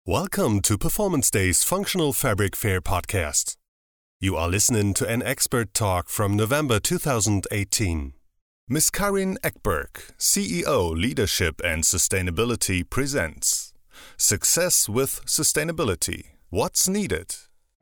Welcome to Performance Day's Functional Fabric Fair podcast. You are listening to an expert talk from November 2018. Ms. Karin Ekberg, CEO, Leadership and Sustainability presents Success with Sustainability. What's needed?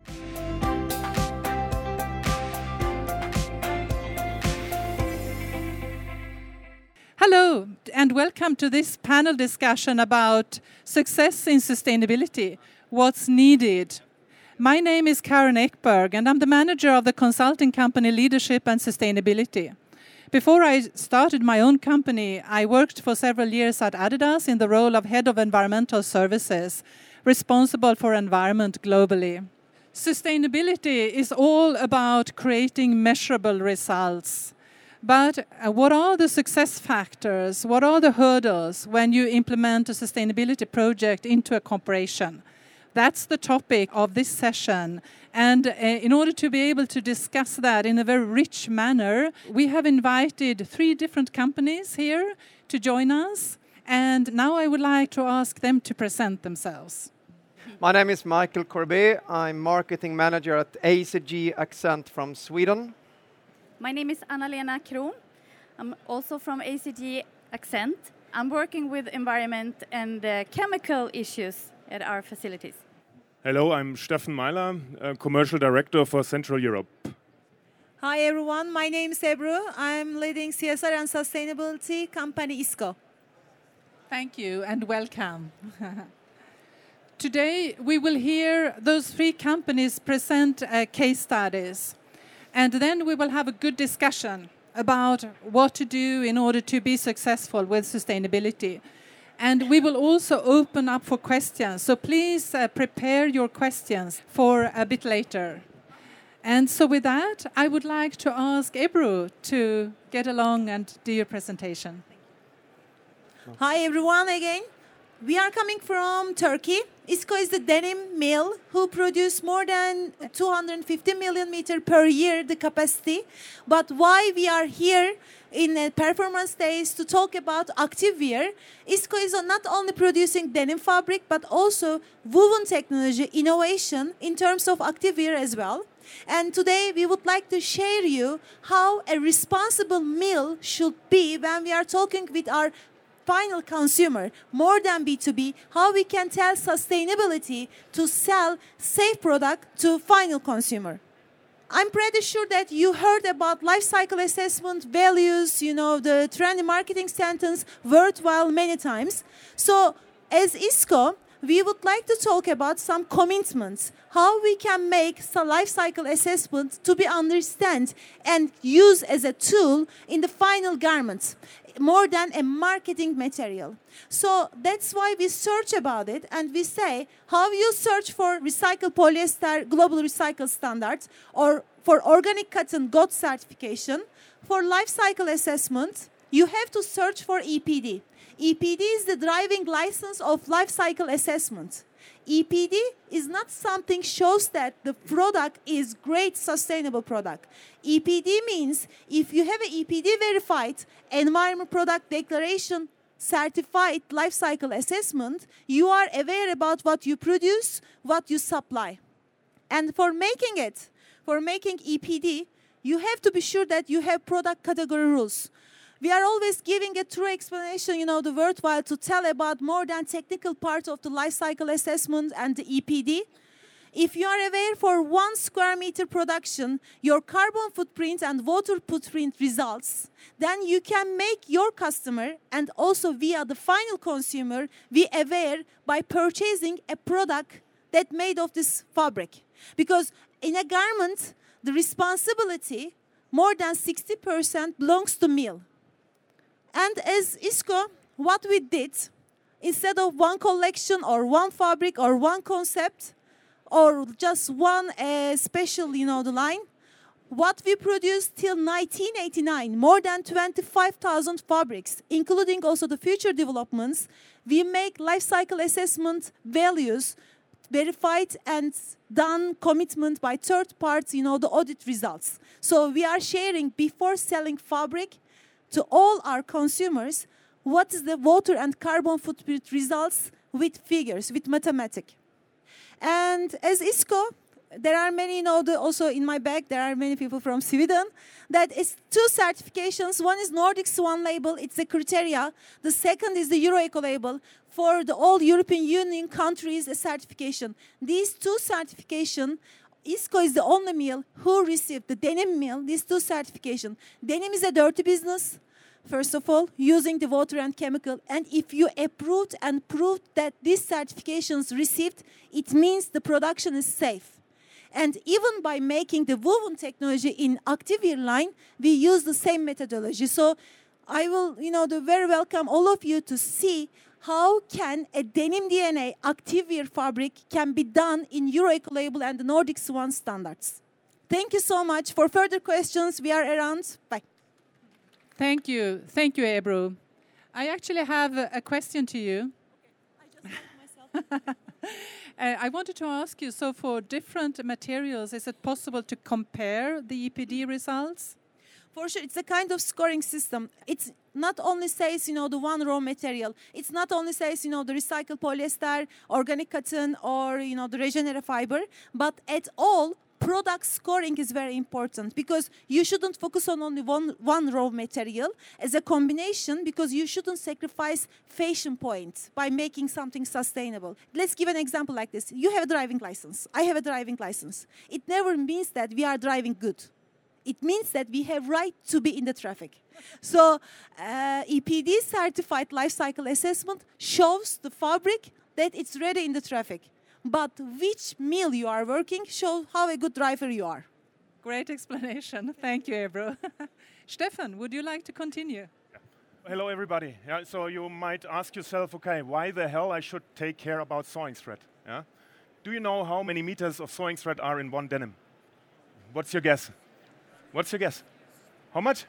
Hello, and welcome to this panel discussion about success in sustainability, what's needed. My name is Karin Ekberg, and I'm the manager of the consulting company Leadership and Sustainability. Before I started my own company, I worked for several years at Adidas in the role of Head of Environmental Services, responsible for environment globally. Sustainability is all about creating measurable results. But what are the success factors? What are the hurdles when you implement a sustainability project into a corporation? That's the topic of this session. And in order to be able to discuss that in a very rich manner, we have invited 3 different companies here to join us. And now I would like to ask them to present themselves. My name is Michael Corbet. I'm marketing manager at ACG Accent from Sweden. My name is Anna-Lena Kron. I'm also from ACG Accent. I'm working with environment and chemical issues at our facilities. Hello, I'm Steffen Meiler, Commercial Director for Central Europe. Hi everyone, my name is Ebru. I'm leading CSR and Sustainability company ISCO. Thank you and welcome. Today we will hear those 3 companies present case studies. And then we will have a good discussion about what to do in order to be successful with sustainability. And we will also open up for questions. So please prepare your questions for a bit later. And so with that, I would like to ask Ebru to get along and do your presentation. Hi everyone again. We are coming from Turkey. ISCO is the denim mill who produce more than 250 million meter per year the capacity. But why we are here in Performance Days to talk about activewear? ISCO is not only producing denim fabric but also woven technology innovation in terms of activewear as well. And today we would like to share you how a responsible mill should be when we are talking with our final consumer, more than B2B, how we can tell sustainability to sell safe product to final consumer. I'm pretty sure that you heard about life cycle assessment, values, the trendy marketing sentence, worthwhile many times. So as ISCO, we would like to talk about some commitments, how we can make life cycle assessment to be understood and used as a tool in the final garment, more than a marketing material. So that's why we search about it and we say how you search for recycled polyester global recycle standards or for organic cotton GOTS certification. For life cycle assessment, you have to search for EPD. EPD is the driving license of life cycle assessment. EPD is not something shows that the product is great sustainable product. EPD means if you have an EPD verified environment product declaration certified life cycle assessment, you are aware about what you produce, what you supply. And for making EPD, you have to be sure that you have product category rules. We are always giving a true explanation, the worthwhile to tell about more than technical part of the life cycle assessment and the EPD. If you are aware for 1 square meter production, your carbon footprint and water footprint results, then you can make your customer and also via the final consumer be aware by purchasing a product that made of this fabric. Because in a garment, the responsibility, more than 60% belongs to mill. And as ISCO, what we did, instead of one collection or one fabric or one concept or just one special, the line, what we produced till 1989, more than 25,000 fabrics, including also the future developments, we make life cycle assessment values verified and done commitment by third parties, the audit results. So we are sharing before selling fabric to all our consumers what is the water and carbon footprint results with figures, with mathematics. And as ISCO, there are many, also in my bag, there are many people from Sweden. That is 2 certifications. One is Nordic Swan label. It's a criteria. The second is the Euro-Eco label. For the all European Union countries, a certification. These 2 certifications, ISCO is the only mill who received, the denim mill, these 2 certifications. Denim is a dirty business. First of all, using the water and chemical. And if you approved and proved that these certifications received, it means the production is safe. And even by making the woven technology in Activewear line, we use the same methodology. So I will, very welcome all of you to see how can a denim DNA Activewear fabric can be done in Euro-Eco label and the Nordic Swan standards. Thank you so much. For further questions, we are around. Bye. Thank you, Ebru. I actually have a question to you. Okay, I just got myself. I wanted to ask you, so for different materials, is it possible to compare the EPD results? For sure, it's a kind of scoring system. It's not only says, the one raw material. It's not only says, the recycled polyester, organic cotton, or, the regenerative fiber, but at all, product scoring is very important because you shouldn't focus on only one raw material as a combination because you shouldn't sacrifice fashion points by making something sustainable. Let's give an example like this. You have a driving license. I have a driving license. It never means that we are driving good. It means that we have right to be in the traffic. So EPD certified life cycle assessment shows the fabric that it's ready in the traffic. But which mill you are working shows how a good driver you are. Great explanation. Thank you, Ebru. Stefan, would you like to continue? Hello, everybody. Yeah, so you might ask yourself, okay, why the hell I should take care about sewing thread? Yeah? Do you know how many meters of sewing thread are in one denim? What's your guess? What's your guess? How much?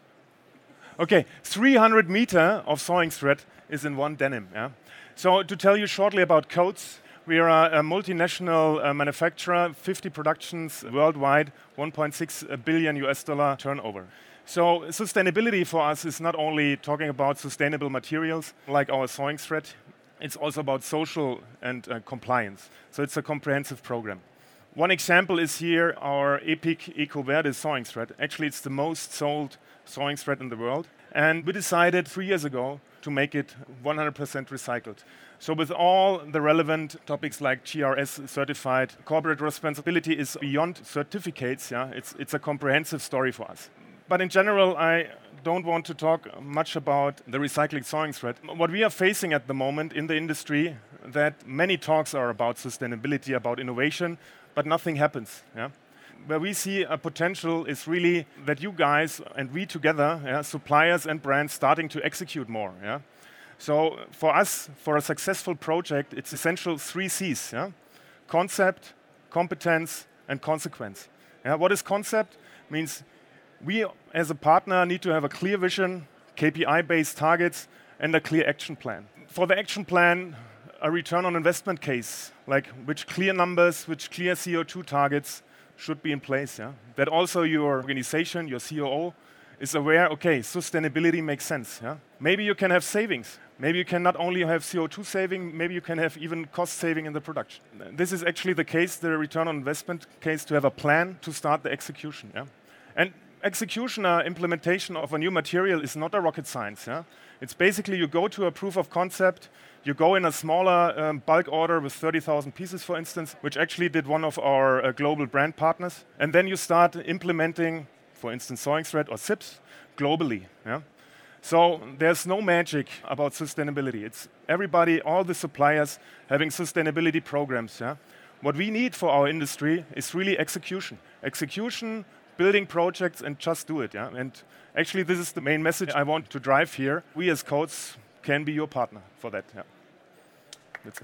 Okay, 300 meter of sewing thread is in one denim. Yeah? So to tell you shortly about Coats, we are a multinational manufacturer, 50 productions worldwide, 1.6 billion US dollar turnover. So sustainability for us is not only talking about sustainable materials like our sewing thread, it's also about social and compliance. So it's a comprehensive program. One example is here our Epic Eco Verde sewing thread. Actually, it's the most sold sewing thread in the world. And we decided 3 years ago to make it 100% recycled. So with all the relevant topics like GRS certified, corporate responsibility is beyond certificates. Yeah? It's a comprehensive story for us. But in general, I don't want to talk much about the recycling sewing thread. What we are facing at the moment in the industry, that many talks are about sustainability, about innovation, but nothing happens. Yeah? Where we see a potential is really that you guys and we together, suppliers and brands, starting to execute more. Yeah? So for us, for a successful project, it's essential 3 C's. Yeah? Concept, competence, and consequence. Yeah? What is concept? Means we as a partner need to have a clear vision, KPI-based targets, and a clear action plan. For the action plan, a return on investment case, like which clear numbers, which clear CO2 targets should be in place. Yeah? That also your organization, your COO, is aware, okay, sustainability makes sense. Yeah? Maybe you can have savings. Maybe you can not only have CO2 saving, maybe you can have even cost saving in the production. This is actually the case, the return on investment case, to have a plan to start the execution. Yeah? And execution or implementation of a new material is not a rocket science. Yeah? It's basically you go to a proof of concept, you go in a smaller bulk order with 30,000 pieces, for instance, which actually did one of our global brand partners, and then you start implementing, for instance, sewing thread or SIPs globally. Yeah? So there's no magic about sustainability. It's everybody, all the suppliers having sustainability programs. Yeah? What we need for our industry is really execution. Execution, building projects, and just do it. Yeah? And actually, this is the main message I want to drive here. We as Coats can be your partner for that. Yeah. That's it.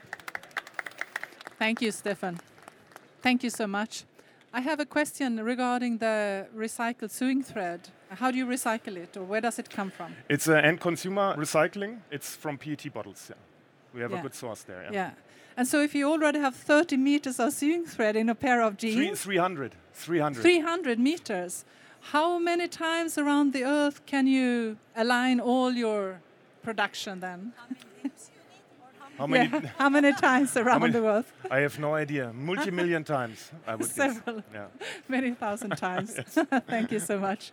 Thank you, Stefan. Thank you so much. I have a question regarding the recycled sewing thread. How do you recycle it, or where does it come from? It's end consumer recycling. It's from PET bottles. Yeah. We have a good source there. Yeah. And so if you already have 30 meters of sewing thread in a pair of jeans... 300. 300 meters. How many times around the earth can you align all your production then? How many limbs you need, or how How many? How many times around many- the world? I have no idea. Multi-million times, I would guess. Several. Yeah. Many thousand times. Thank you so much.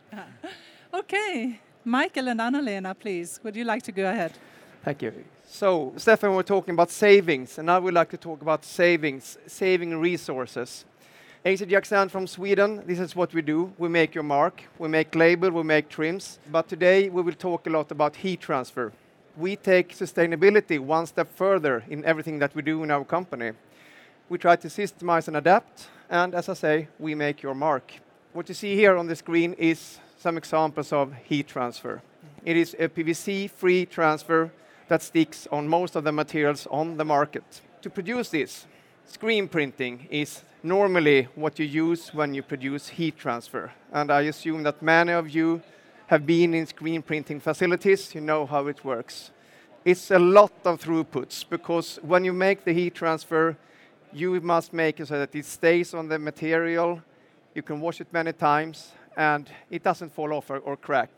Okay, Michael and Anna-Lena, please, would you like to go ahead? Thank you. So, Stefan, we're talking about savings, and I would like to talk about saving resources. ACG Accent from Sweden, this is what we do. We make your mark, we make label, we make trims. But today we will talk a lot about heat transfer. We take sustainability one step further in everything that we do in our company. We try to systemize and adapt, and as I say, we make your mark. What you see here on the screen is some examples of heat transfer. It is a PVC-free transfer that sticks on most of the materials on the market. To produce this, screen printing is normally what you use when you produce heat transfer. And I assume that many of you have been in screen printing facilities, you know how it works. It's a lot of throughputs, because when you make the heat transfer, you must make it so that it stays on the material, you can wash it many times, and it doesn't fall off or crack.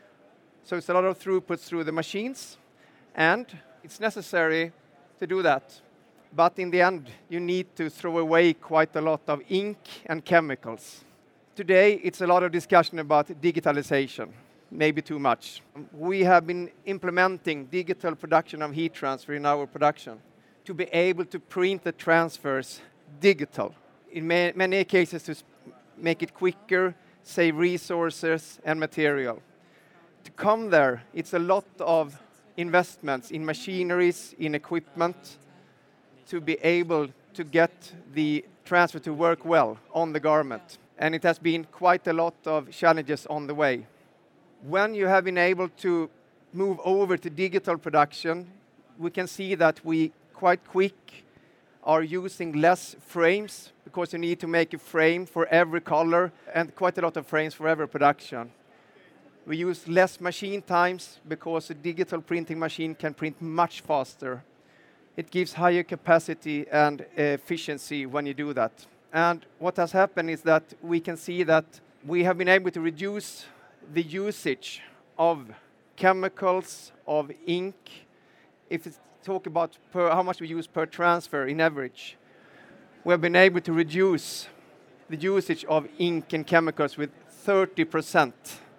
So it's a lot of throughputs through the machines, and it's necessary to do that. But in the end, you need to throw away quite a lot of ink and chemicals. Today, it's a lot of discussion about digitalization, maybe too much. We have been implementing digital production of heat transfer in our production to be able to print the transfers digital. In many cases, to make it quicker, save resources and material. To come there, it's a lot of investments in machineries, in equipment, to be able to get the transfer to work well on the garment. And it has been quite a lot of challenges on the way. When you have been able to move over to digital production, we can see that we quite quick are using less frames, because you need to make a frame for every color and quite a lot of frames for every production. We use less machine times, because a digital printing machine can print much faster. It gives higher capacity and efficiency when you do that. And what has happened is that we can see that we have been able to reduce the usage of chemicals, of ink. If it's talk about how much we use per transfer in average, we have been able to reduce the usage of ink and chemicals with 30%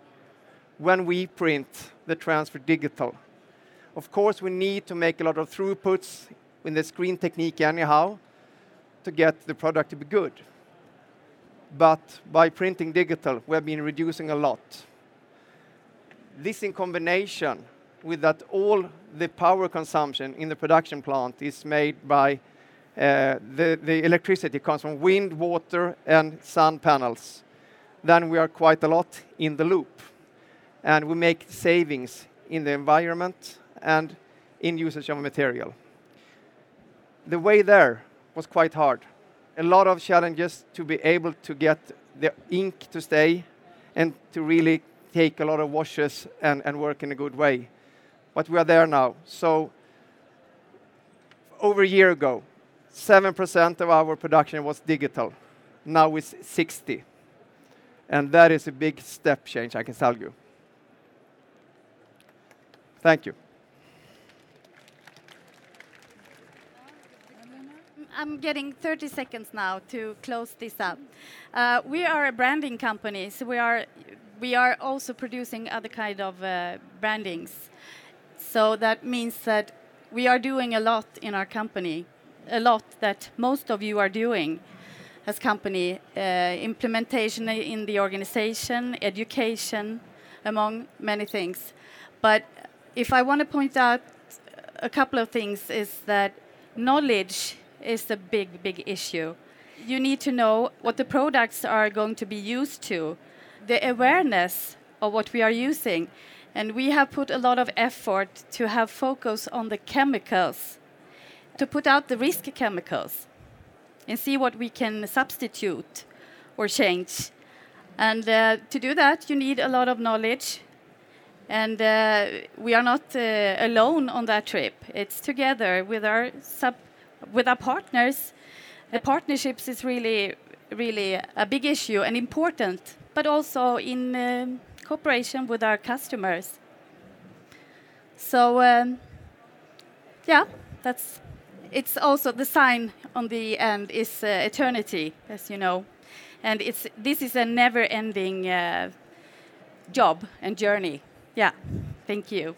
when we print the transfer digital. Of course, we need to make a lot of throughputs in the screen technique anyhow to get the product to be good. But by printing digital, we have been reducing a lot. This in combination with that all the power consumption in the production plant is made by the electricity comes from wind, water, and sun panels. Then we are quite a lot in the loop. And we make savings in the environment and in usage of material. The way there was quite hard. A lot of challenges to be able to get the ink to stay and to really take a lot of washes and work in a good way. But we are there now. So over a year ago, 7% of our production was digital. Now it's 60%. And that is a big step change, I can tell you. Thank you. I'm getting 30 seconds now to close this up. We are a branding company, so we are also producing other kind of brandings. So that means that we are doing a lot in our company, a lot that most of you are doing as company, implementation in the organization, education, among many things. But if I want to point out a couple of things, is that knowledge is a big, big issue. You need to know what the products are going to be used to, the awareness of what we are using. And we have put a lot of effort to have focus on the chemicals, to put out the risk chemicals and see what we can substitute or change. And to do that, you need a lot of knowledge. And we are not alone on that trip. It's together with our partners. The partnerships is really, really a big issue and important, but also in cooperation with our customers. So, yeah, it's also the sign on the end is eternity, as you know, and this is a never-ending job and journey. Yeah, thank you.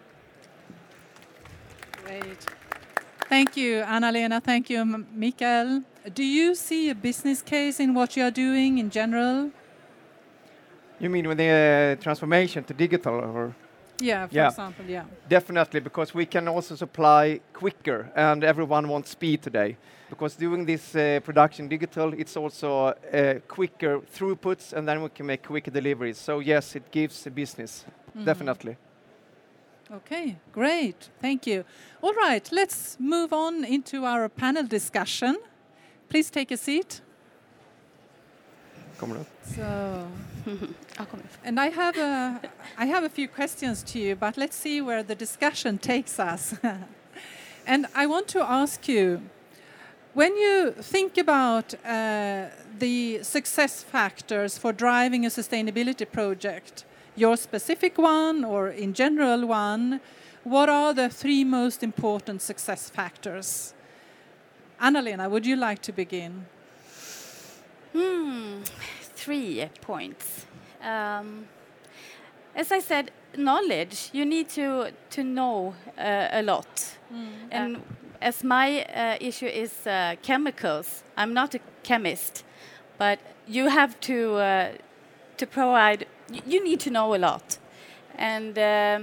Great. Thank you, Anna-Lena. Thank you, Mikael. Do you see a business case in what you are doing in general? You mean with the transformation to digital, or? Yeah, for example, yeah. Definitely, because we can also supply quicker, and everyone wants speed today. Because doing this production digital, it's also quicker throughputs, and then we can make quicker deliveries. So yes, it gives a business, definitely. Okay, great. Thank you. All right, let's move on into our panel discussion. Please take a seat. So, and I have a few questions to you, but let's see where the discussion takes us. And I want to ask you, when you think about the success factors for driving a sustainability project, your specific one or in general one, what are the 3 most important success factors? Anna-Lena, would you like to begin? 3 points. As I said, knowledge. You need to know a lot. And as my issue is chemicals, I'm not a chemist, but you have to provide. You need to know a lot, and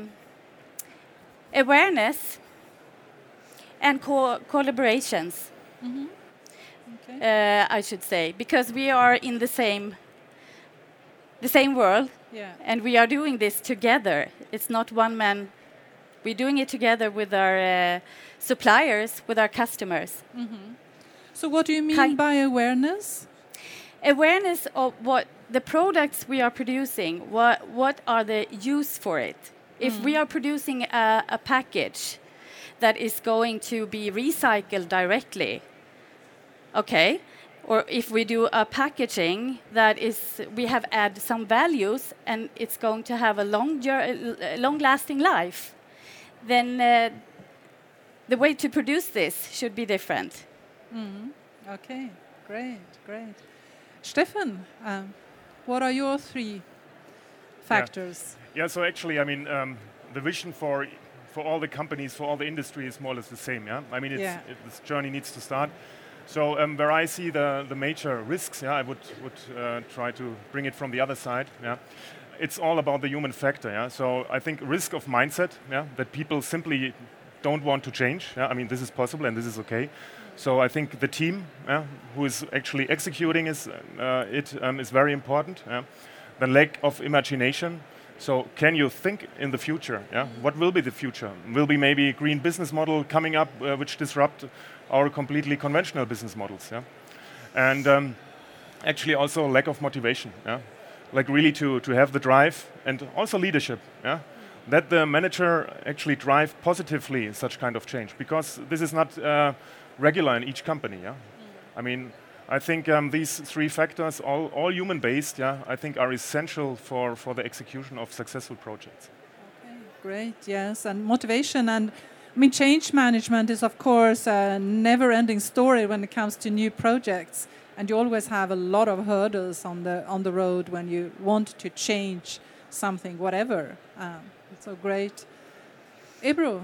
awareness and collaborations. Okay. I should say, because we are in the same world, and we are doing this together. It's not one man. We're doing it together with our suppliers, with our customers. So what do you mean by awareness? Awareness of what the products we are producing, what are the use for it. If we are producing a package that is going to be recycled directly, okay, or if we do a packaging that is, we have added some values and it's going to have a long-lasting life, then the way to produce this should be different. Okay, great. Stefan, what are your 3 factors? Yeah, so actually, I mean, the vision for all the companies, for all the industry is more or less the same, yeah? I mean, this journey needs to start. So where I see the major risks, I would try to bring it from the other side, It's all about the human factor, So I think risk of mindset, that people simply don't want to change, I mean, this is possible and this is okay. So I think the team who is actually executing is very important. The lack of imagination. So can you think in the future? What will be the future? Will be maybe a green business model coming up which disrupt our completely conventional business models? And actually also lack of motivation. Like really to have the drive and also leadership. That the manager actually drive positively such kind of change, because this is not regular in each company. I mean, I think these 3 factors, all human-based, I think are essential for the execution of successful projects. Okay, great, yes. And motivation and, I mean, change management is, of course, a never-ending story when it comes to new projects. And you always have a lot of hurdles on the road when you want to change something, whatever. So great. Ebru.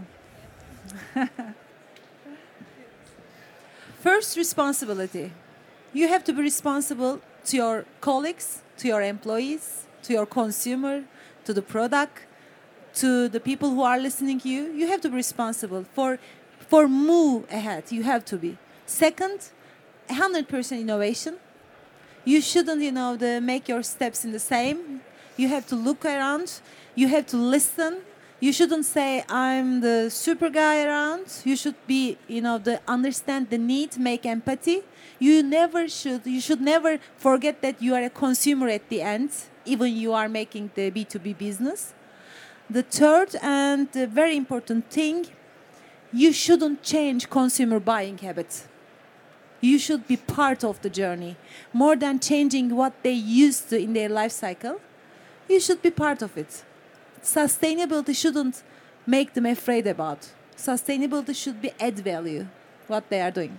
First, responsibility. You have to be responsible to your colleagues, to your employees, to your consumer, to the product, to the people who are listening to you. You have to be responsible for move ahead. You have to be. Second, 100% innovation. You shouldn't, make your steps in the same. You have to look around. You have to listen. You shouldn't say, I'm the super guy around. You should be, understand the need, make empathy. You should never forget that you are a consumer at the end, even you are making the B2B business. The third and very important thing, you shouldn't change consumer buying habits. You should be part of the journey. More than changing what they used to in their life cycle, you should be part of it. Sustainability shouldn't make them afraid about. sustainability should be add value, what they are doing.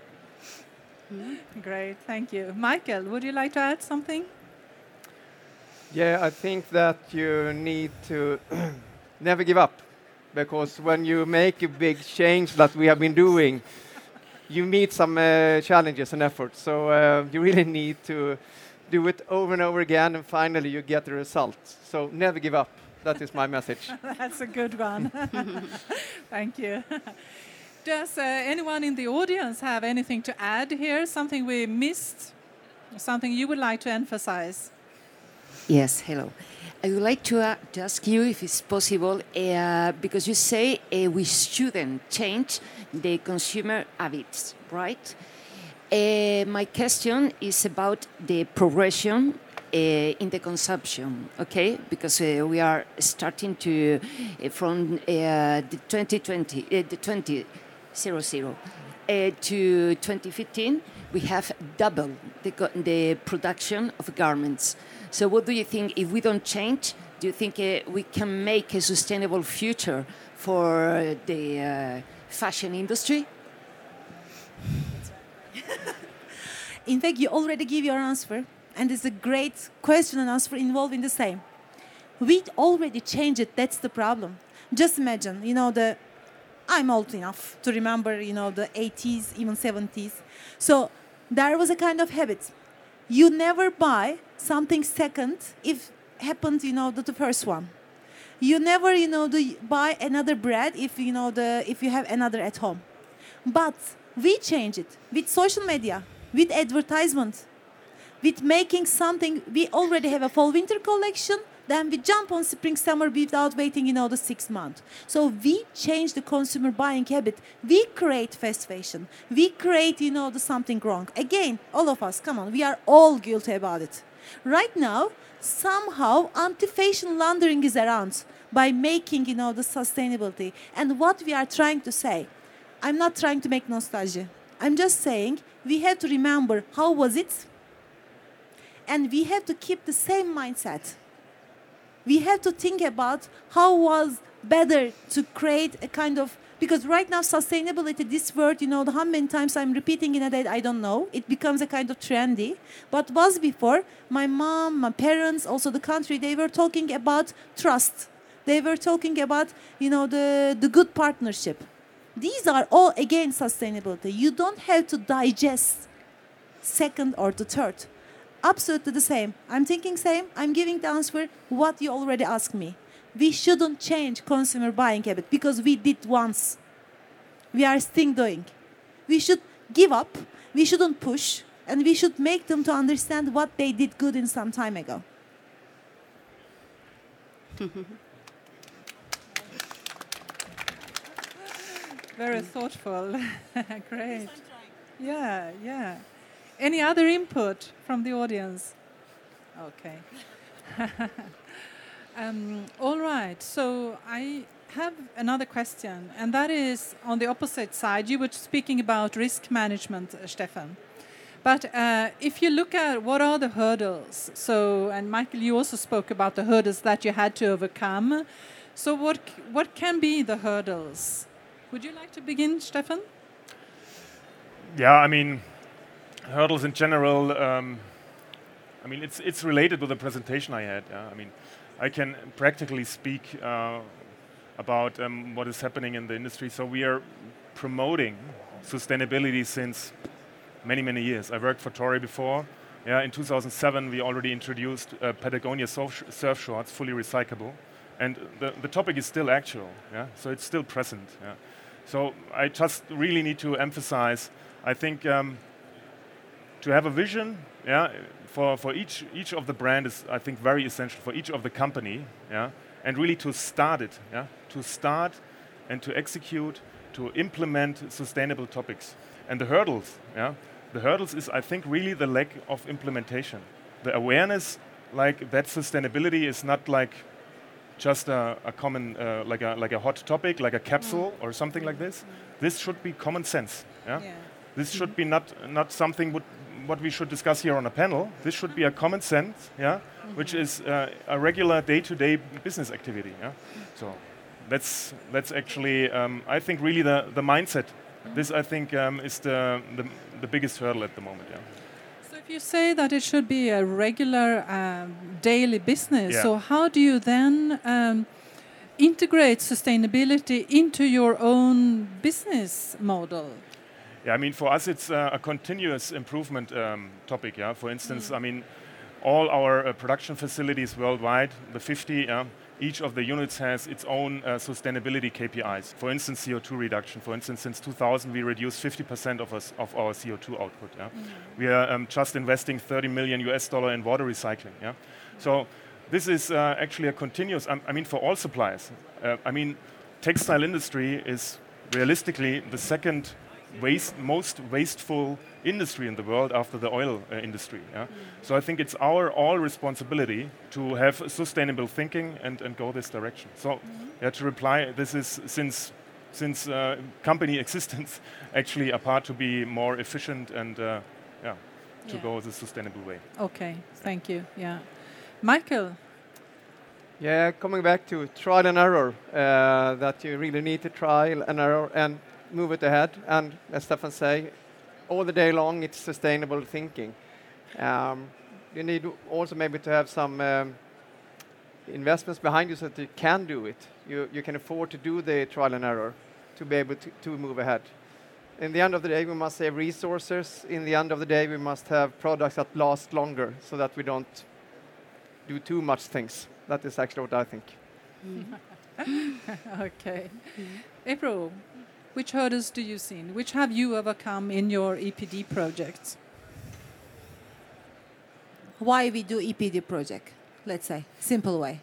Great, thank you. Michael, would you like to add something? Yeah, I think that you need to never give up, because when you make a big change that we have been doing, you meet some challenges and efforts. So you really need to do it over and over again, and finally you get the results. So never give up. That is my message. That's a good one. Thank you. Does anyone in the audience have anything to add here? Something we missed? Something you would like to emphasize? Yes, hello. I would like to ask you if it's possible, because you say we shouldn't change the consumer habits, right? My question is about the progression in the consumption, okay? Because we are starting to, from the 2020, the 2000 to 2015, we have doubled the production of garments. So what do you think, if we don't change, do you think we can make a sustainable future for the fashion industry? In fact, you already give your answer, and it's a great question and answer involving the same. We already changed it, that's the problem. Just imagine, I'm old enough to remember, the 80s, even 70s. So there was a kind of habit. You never buy something second if happened, the first one. You never, buy another bread if if you have another at home. But we change it with social media, with advertisement, with making something. We already have a fall-winter collection. Then we jump on spring-summer without waiting, the 6 months. So we change the consumer buying habit. We create fast fashion. We create, the something wrong. Again, all of us, come on, we are all guilty about it. Right now, somehow anti-fashion laundering is around by making, the sustainability. And what we are trying to say, I'm not trying to make nostalgia. I'm just saying we have to remember how was it, and we have to keep the same mindset. We have to think about how was better to create a kind of, because right now sustainability, this word, how many times I'm repeating in a day, I don't know. It becomes a kind of trendy. But was before, my mom, my parents, also the country, they were talking about trust. They were talking about, the good partnership. These are all, again, sustainability. You don't have to digest second or the third. Absolutely the same. I'm thinking same. I'm giving the answer what you already asked me. We shouldn't change consumer buying habit because we did once. We are still doing. We should give up. We shouldn't push. And we should make them to understand what they did good in some time ago. Very thoughtful. Great. Yeah. Any other input from the audience? Okay. All right. So I have another question, and that is on the opposite side. You were speaking about risk management, Stefan. But if you look at what are the hurdles, and Michael, you also spoke about the hurdles that you had to overcome. So what can be the hurdles? Would you like to begin, Stefan? Yeah, hurdles in general, it's related with the presentation I had. I can practically speak about what is happening in the industry. So we are promoting sustainability since many, many years. I worked for Tory before. In 2007, we already introduced Patagonia surf shorts, fully recyclable. And the topic is still actual, so it's still present. So I just really need to emphasize, I think, to have a vision, for each of the brand is, I think, very essential for each of the company, and really to start it, to start and to execute, to implement sustainable topics. And the hurdles, the hurdles is, I think, really the lack of implementation. The awareness, like that sustainability is not like just a common, like a hot topic, like a capsule or something like this. This should be common sense. This should be not something what we should discuss here on a panel. This should be a common sense, which is a regular day-to-day business activity. So That's actually, I think, really the mindset. This, I think, is the biggest hurdle at the moment. Yeah. So if you say that it should be a regular daily business, Yeah. so how do you then integrate sustainability into your own business model? Yeah, I mean, for us, it's a continuous improvement topic. Yeah, for instance, I mean, all our production facilities worldwide, the 50, each of the units has its own sustainability KPIs. For instance, CO2 reduction. For instance, since 2000, we reduced 50% of our CO2 output. Yeah? We are just investing $30 million in water recycling. Yeah? So this is actually a continuous. I mean, for all suppliers. I mean, textile industry is realistically the second most wasteful industry in the world after the oil industry. Yeah? So I think it's our all responsibility to have sustainable thinking and go this direction. So to reply, this is since company existence actually a part to be more efficient and to go the sustainable way. Okay, thank you. Yeah, Michael. Yeah, coming back to trial and error, that you really need to trial and error and move it ahead. And as Stefan say, all the day long it's sustainable thinking. You need also maybe to have some investments behind you so that you can do it. You can afford to do the trial and error to be able to move ahead. In the end of the day, we must save resources. In the end of the day, we must have products that last longer so that we don't do too much things. That is actually what I think. Okay. April, which hurdles do you see? Which have you overcome in your EPD projects? Why we do EPD project? Let's say, simple way.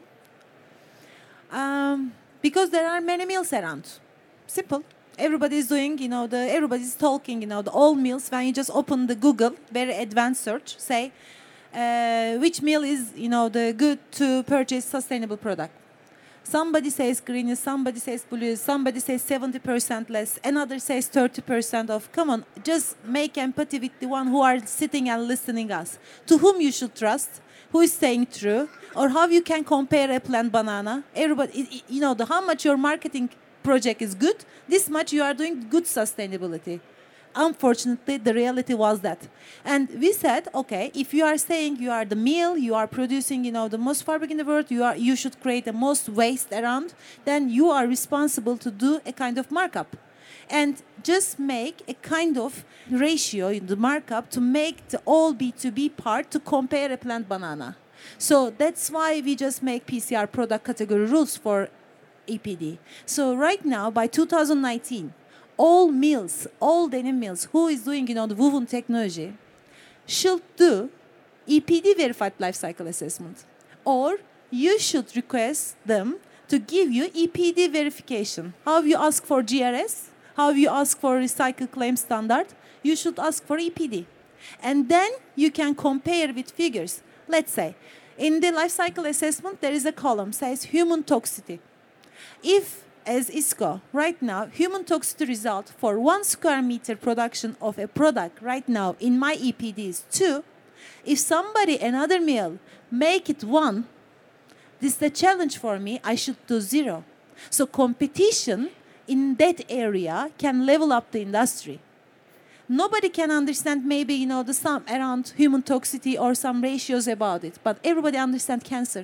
Because there are many mills around. Simple. Everybody's doing, everybody's talking, the old mills. When you just open the Google, very advanced search, say, which mill is, the good to purchase sustainable product. Somebody says green, somebody says blue, somebody says 70% less, another says 30% off. Come on, just make empathy with the one who are sitting and listening us. To whom you should trust, who is saying true, or how you can compare apple and banana. Everybody, how much your marketing project is good, this much you are doing good sustainability. Unfortunately, the reality was that. And we said, okay, if you are saying you are the mill, you are producing, the most fabric in the world, you should create the most waste around, then you are responsible to do a kind of markup. And just make a kind of ratio in the markup to make the all B2B part to compare a plant banana. So that's why we just make PCR product category rules for EPD. So right now, by 2019, all mills, all denim mills who is doing, the woven technology should do EPD verified life cycle assessment. Or you should request them to give you EPD verification. How you ask for GRS, how you ask for recycle claim standard, you should ask for EPD. And then you can compare with figures. Let's say, in the life cycle assessment, there is a column says human toxicity. If as ISCO, right now, human toxicity result for 1 square meter production of a product right now in my EPD is 2. If somebody, another mill, make it 1, this is the challenge for me, I should do 0. So competition in that area can level up the industry. Nobody can understand maybe, the sum around human toxicity or some ratios about it, but everybody understands cancer.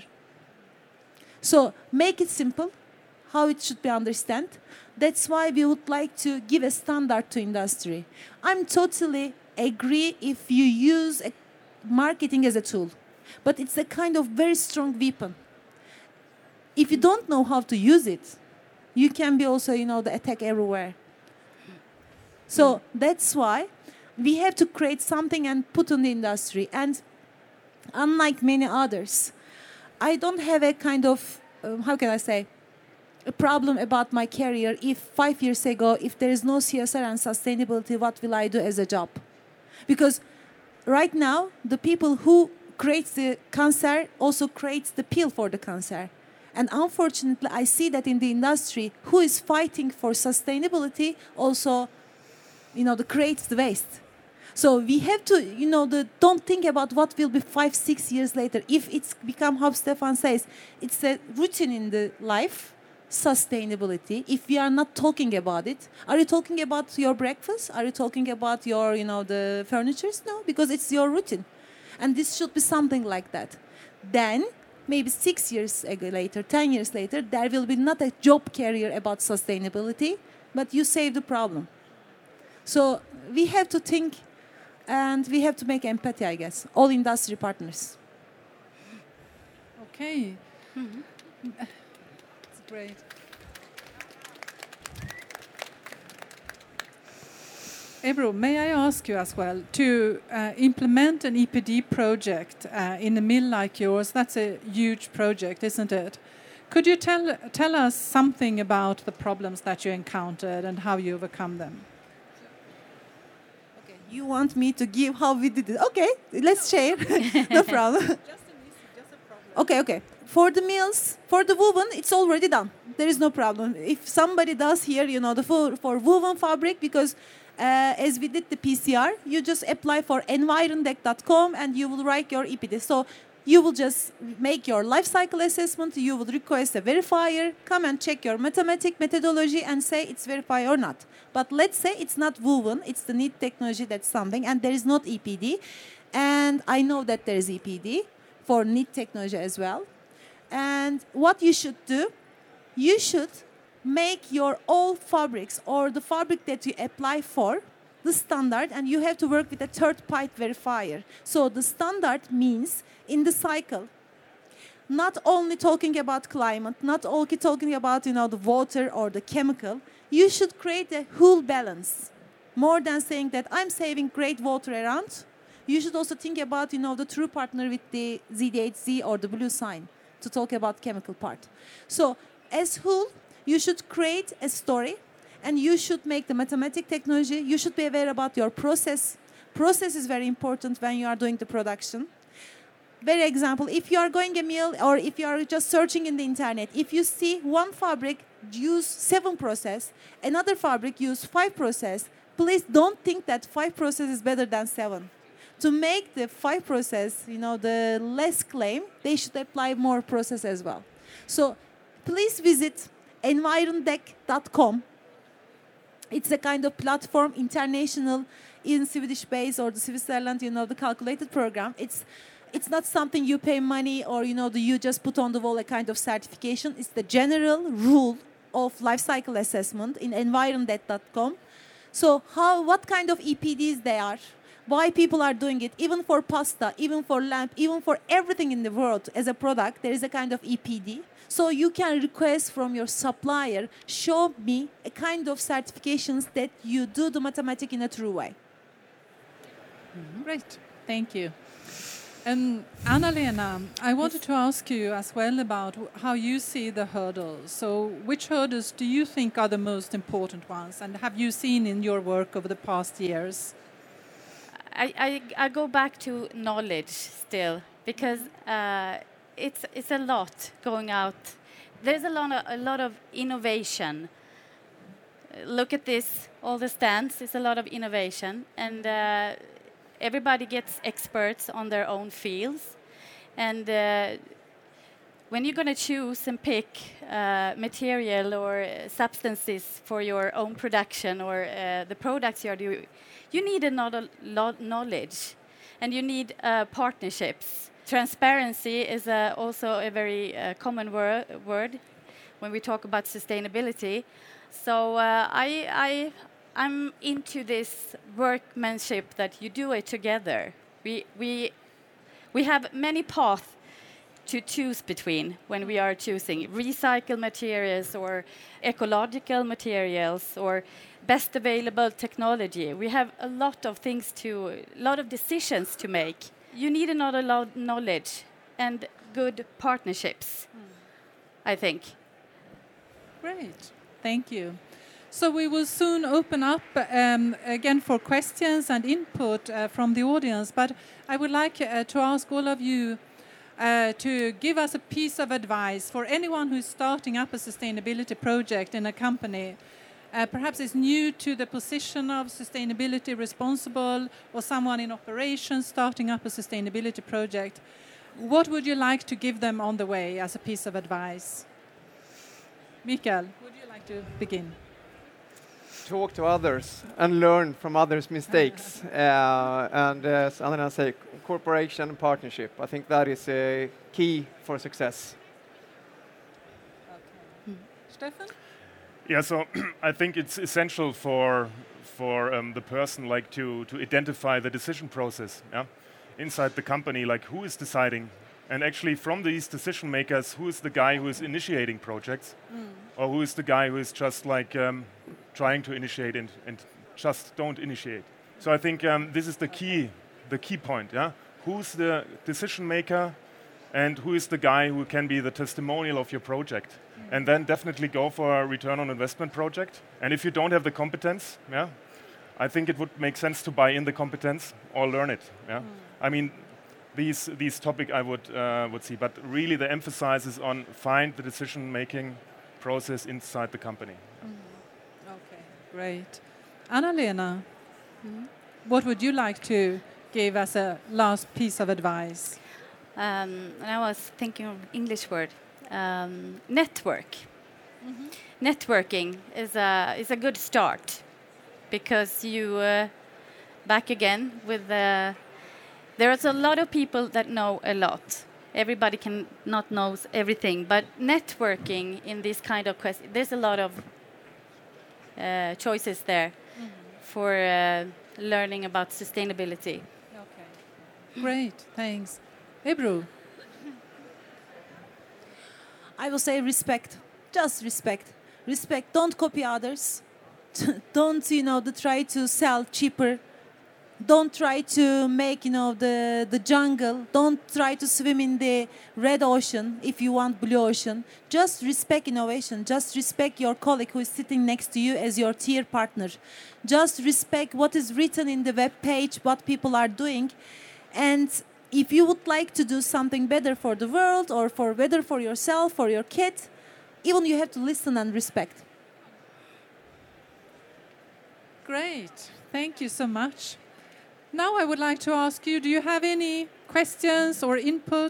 So make it simple. How it should be understood. That's why we would like to give a standard to industry. I'm totally agree if you use marketing as a tool, but it's a kind of very strong weapon. If you don't know how to use it, you can be also, the attack everywhere. So that's why we have to create something and put on the industry. And unlike many others, I don't have a kind of, a problem about my career if 5 years ago, if there is no CSR and sustainability, what will I do as a job? Because right now, the people who creates the cancer also creates the pill for the cancer. And unfortunately, I see that in the industry, who is fighting for sustainability also, creates the waste. So we have to, don't think about what will be 5-6 years later. If it's become, how Stefan says, it's a routine in the life, sustainability if we are not talking about it? Are you talking about your breakfast? Are you talking about your, the furnitures? No, because it's your routine. And this should be something like that. Then, maybe 6 years later, 10 years later, there will be not a job career about sustainability, but you save the problem. So we have to think and we have to make empathy, I guess, all industry partners. Okay. That's great. Ebru, may I ask you as well, to implement an EPD project in a mill like yours, that's a huge project, isn't it? Could you tell us something about the problems that you encountered and how you overcome them? Okay, you want me to give how we did it? Okay, let's share. No problem. Okay. For the mills, for the woven, it's already done. There is no problem. If somebody does here, for woven fabric, because as we did the PCR, you just apply for environdec.com and you will write your EPD. So you will just make your life cycle assessment. You will request a verifier, come and check your mathematic methodology and say it's verified or not. But let's say it's not woven, it's the knit technology, that's something, and there is not EPD. And I know that there is EPD for knit technology as well. And what you should do, you should make your all fabrics or the fabric that you apply for the standard, and you have to work with a third-party verifier. So the standard means in the cycle, not only talking about climate, not only talking about the water or the chemical, you should create a whole balance. More than saying that I'm saving great water around, you should also think about the true partner with the ZDHZ or the blue sign to talk about chemical part. So as whole, you should create a story, and you should make the mathematic technology. You should be aware about your process. Process is very important when you are doing the production. Very example, if you are going a mill or if you are just searching in the internet, if you see one fabric use 7 process, another fabric use 5 process, please don't think that 5 process is better than 7. To make the 5 process, the less claim, they should apply more process as well. So please visit environdec.com. It's a kind of platform, international, in Swedish base or the Switzerland, the calculated program. It's not something you pay money or, you just put on the wall a kind of certification. It's the general rule of life cycle assessment in environdec.com. So what kind of EPDs they are, why people are doing it, even for pasta, even for lamp, even for everything in the world as a product, there is a kind of EPD. So you can request from your supplier, show me a kind of certifications that you do the mathematics in a true way. Great, thank you. Anna-Lena, I wanted to ask you as well about how you see the hurdles. So which hurdles do you think are the most important ones, and have you seen in your work over the past years? I go back to knowledge still, because it's a lot going out. There's a lot of innovation. Look at this, all the stands. It's a lot of innovation, and everybody gets experts on their own fields. And when you're going to choose and pick material or substances for your own production or the products you're doing, you need a knowledge, and you need partnerships. Transparency is also a very common word when we talk about sustainability. So I'm into this workmanship that you do it together. We have many paths to choose between when we are choosing recycled materials or ecological materials or best available technology. We have a lot of decisions to make. You need another knowledge and good partnerships, I think. Great, thank you. So we will soon open up again for questions and input from the audience, but I would like to ask all of you to give us a piece of advice for anyone who's starting up a sustainability project in a company. Perhaps is new to the position of sustainability responsible, or someone in operations starting up a sustainability project. What would you like to give them on the way as a piece of advice? Mikael, would you like to begin? Talk to others and learn from others' mistakes. And as Anna said, cooperation and partnership. I think that is a key for success. Stefan? Yeah, so I think it's essential for the person like to identify the decision process, yeah, inside the company, like who is deciding, and actually from these decision makers, who is the guy who is initiating projects, or who is the guy who is just like trying to initiate and just don't initiate. So I think this is the key point, yeah. Who's the decision maker, and who is the guy who can be the testimonial of your project? And then definitely go for a return on investment project. And if you don't have the competence, yeah, I think it would make sense to buy in the competence or learn it. Yeah, I mean, these topic I would see, but really the emphasis is on find the decision-making process inside the company. Okay, great. Anna-Lena, what would you like to give as a last piece of advice? And I was thinking of English word. Network. Networking is a good start, because you back again with there's a lot of people that know a lot. Everybody can not knows everything, but networking in this kind of quest, there's a lot of choices there for learning about sustainability. Okay, great, thanks. Ebru. I will say respect. Just respect. Respect. Don't copy others. Don't, try to sell cheaper. Don't try to make, the jungle. Don't try to swim in the red ocean if you want blue ocean. Just respect innovation. Just respect your colleague who is sitting next to you as your tier partner. Just respect what is written in the web page, what people are doing. And if you would like to do something better for the world or for better for yourself, for your kid, even you have to listen and respect. Great. Thank you so much. Now I would like to ask you, do you have any questions or input?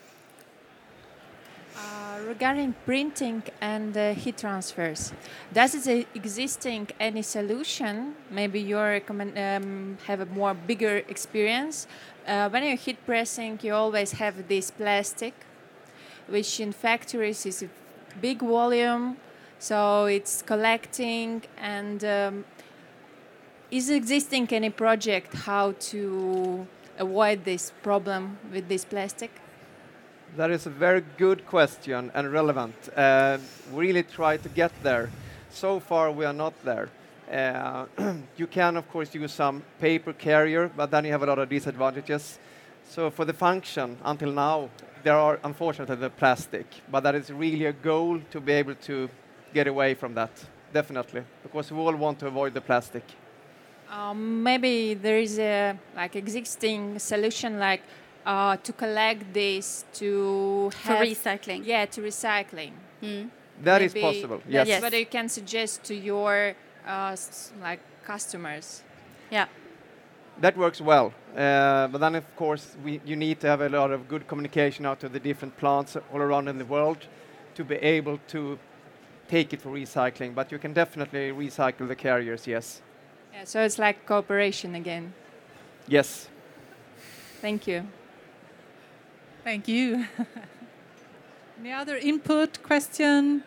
Regarding printing and heat transfers, does it existing any solution? Maybe you have a more bigger experience. When you're heat pressing, you always have this plastic, which in factories is a big volume, so it's collecting. And is existing any project how to avoid this problem with this plastic? That is a very good question and relevant. We really try to get there. So far, we are not there. You can, of course, use some paper carrier, but then you have a lot of disadvantages. So for the function, until now, there are unfortunately the plastic, but that is really a goal to be able to get away from that, definitely, because we all want to avoid the plastic. Maybe there is a existing solution to collect this to have for recycling. Yeah, to recycling. That is possible. Yes. That's what you can suggest to your customers. Yeah. That works well, but then of course you need to have a lot of good communication out to the different plants all around in the world to be able to take it for recycling. But you can definitely recycle the carriers, yes. Yeah, so it's like cooperation again. Yes. Thank you. Thank you. Any other input, question?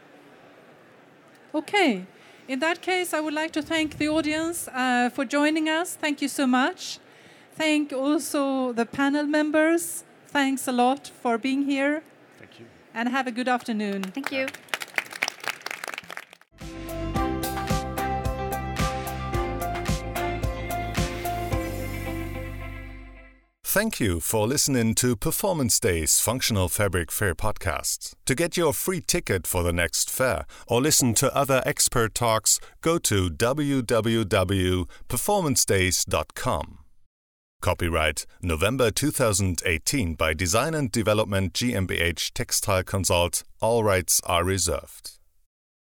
Okay. In that case, I would like to thank the audience for joining us. Thank you so much. Thank also the panel members. Thanks a lot for being here. Thank you. And have a good afternoon. Thank you. Thank you for listening to Performance Days Functional Fabric Fair podcast. To get your free ticket for the next fair or listen to other expert talks, go to www.performancedays.com. Copyright November 2018 by Design and Development GmbH Textile Consult. All rights are reserved.